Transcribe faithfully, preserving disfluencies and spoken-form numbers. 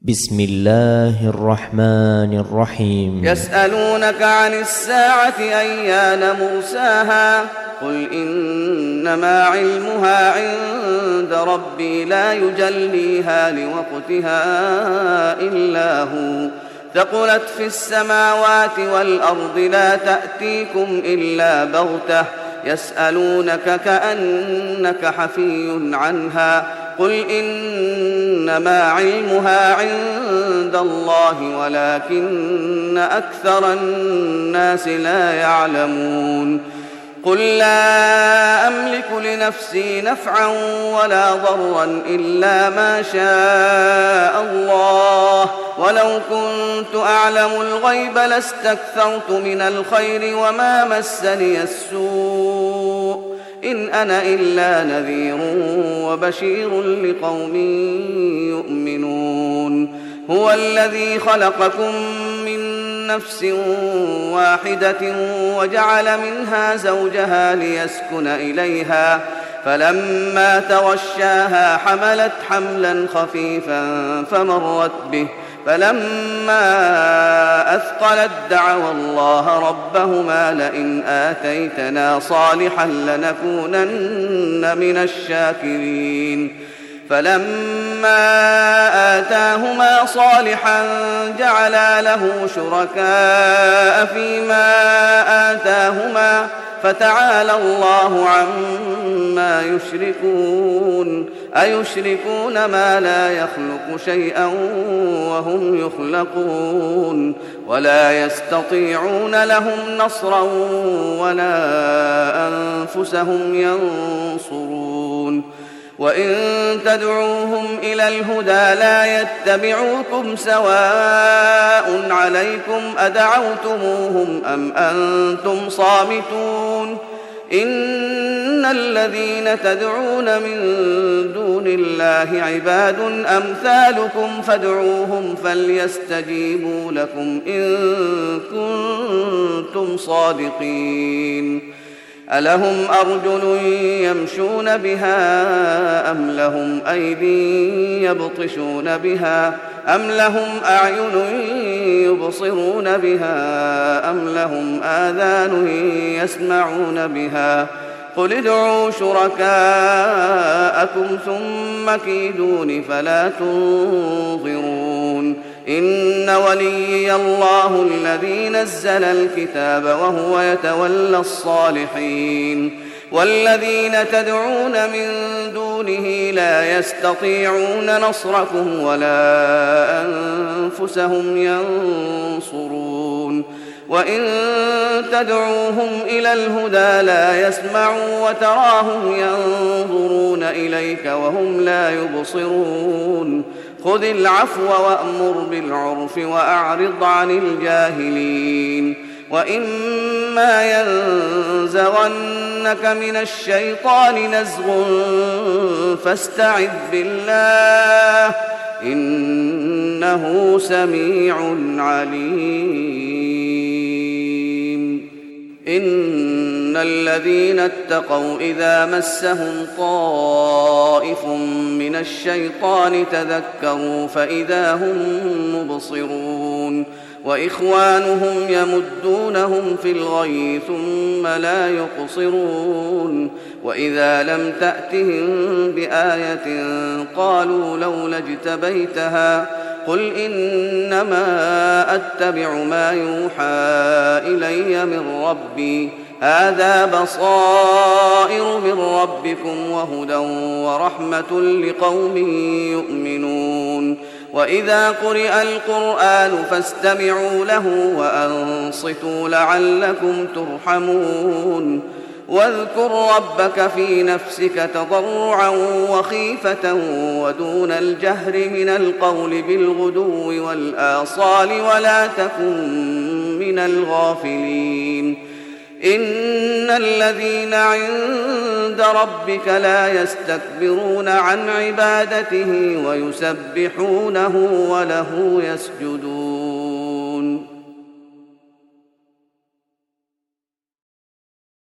بسم الله الرحمن الرحيم يسألونك عن الساعة أيان مرساها قل إنما علمها عند ربي لا يجليها لوقتها إلا هو ثقلت في السماوات والأرض لا تأتيكم إلا بغتة يسألونك كأنك حفي عنها قل إنما علمها عند الله ولكن أكثر الناس لا يعلمون قل لا أملك لنفسي نفعا ولا ضرا إلا ما شاء الله ولو كنت أعلم الغيب لاستكثرت من الخير وما مسني السوء إن أنا إلا نذير وبشير لقوم يؤمنون هو الذي خلقكم من نفس واحدة وجعل منها زوجها ليسكن إليها فلما تغشاها حملت حملا خفيفا فمرت به فلما أثقلت دعوا الله ربهما لئن آتيتنا صالحا لنكونن من الشاكرين فلما آتاهما صالحا جعلا له شركاء فيما آتاهما فتعالى الله عما يشركون أيشركون ما لا يخلق شيئا وهم يخلقون ولا يستطيعون لهم نصرا ولا أنفسهم ينصرون وإن تدعوهم إلى الهدى لا يتبعوكم سواء عليكم أدعوتموهم أم أنتم صامتون إن الذين تدعون من دون الله عباد أمثالكم فادعوهم فليستجيبوا لكم إن كنتم صادقين ألهم أرجل يمشون بها أم لهم أيدي يبطشون بها أم لهم أعين يبصرون بها أم لهم آذان يسمعون بها قل ادعوا شركاءكم ثم كيدون فلا تنظرون إن وليي الله الذي نزل الكتاب وهو يتولى الصالحين والذين تدعون من دونه لا يستطيعون نصركم ولا أنفسهم ينصرون وإن تدعوهم إلى الهدى لا يسمعوا وتراهم ينظرون إليك وهم لا يبصرون خذ العفو وأمر بالعرف وأعرض عن الجاهلين وإما ينزغنك من الشيطان نزغ فاستعذ بالله إنه سميع عليم إن الذين اتقوا إذا مسهم طائف من الشيطان تذكروا فإذا هم مبصرون وإخوانهم يمدونهم في الغي ثم لا يقصرون وإذا لم تأتهم بآية قالوا لولا اجتبيتها قل إنما أتبع ما يوحى إلي من ربي هذا بصائر من ربكم وهدى ورحمة لقوم يؤمنون وإذا قرئ القرآن فاستمعوا له وأنصتوا لعلكم ترحمون واذكر ربك في نفسك تضرعا وخيفة ودون الجهر من القول بالغدو والآصال ولا تكن من الغافلين إن الذين عند ربك لا يستكبرون عن عبادته ويسبحونه وله يسجدون